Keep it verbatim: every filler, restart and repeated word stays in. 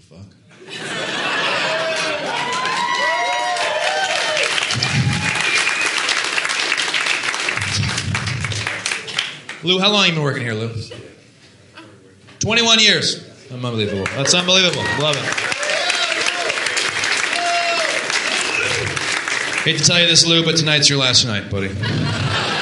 fuck. Lou, how long have you been working here, Lou? twenty-one years. Unbelievable. That's unbelievable. Love it. Hate to tell you this, Lou, but tonight's your last night, buddy.